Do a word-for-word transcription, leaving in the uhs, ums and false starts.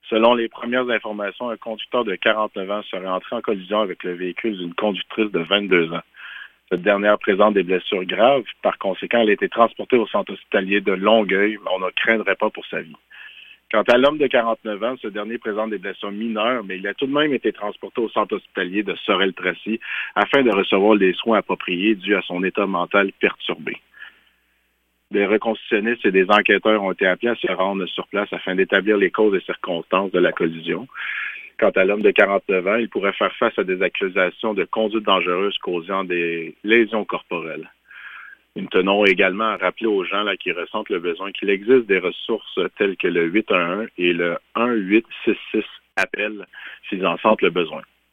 Selon les premières informations, un conducteur de quarante-neuf ans serait entré en collision avec le véhicule d'une conductrice de vingt-deux ans. Cette dernière présente des blessures graves. Par conséquent, elle a été transportée au centre hospitalier de Longueuil, mais on ne craindrait pas pour sa vie. Quant à l'homme de quarante-neuf ans, ce dernier présente des blessures mineures, mais il a tout de même été transporté au centre hospitalier de Sorel-Tracy afin de recevoir les soins appropriés dus à son état mental perturbé. Des reconstitutionnistes et des enquêteurs ont été appelés à se rendre sur place afin d'établir les causes et circonstances de la collision. Quant à l'homme de quarante-neuf ans, il pourrait faire face à des accusations de conduite dangereuse causant des lésions corporelles. Nous tenons également à rappeler aux gens là, qui ressentent le besoin qu'il existe des ressources telles que le huit un un et le un huit six six appel s'ils en sentent le besoin.